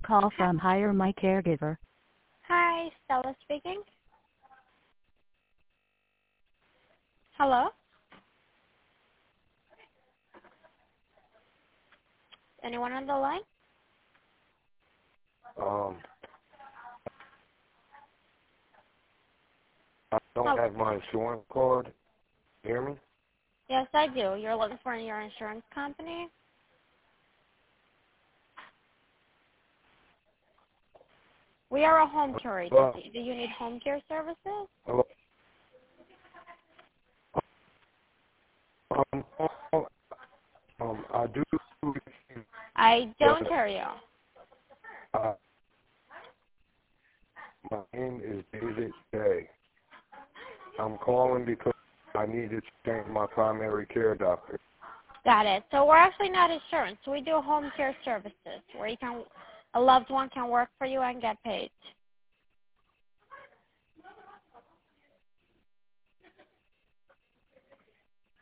Call from Hire My Caregiver. Hi, Stella speaking. Hello? Anyone on the line? I don't have my insurance card. Hear me? Yes, I do. You're looking for your insurance company? We are a home care agency. Do you need home care services? Hello? I do. I don't hear you. My name is David Day. I'm calling because I need to change my primary care doctor. Got it. So we're actually not insurance. We do home care services where a loved one can work for you and get paid.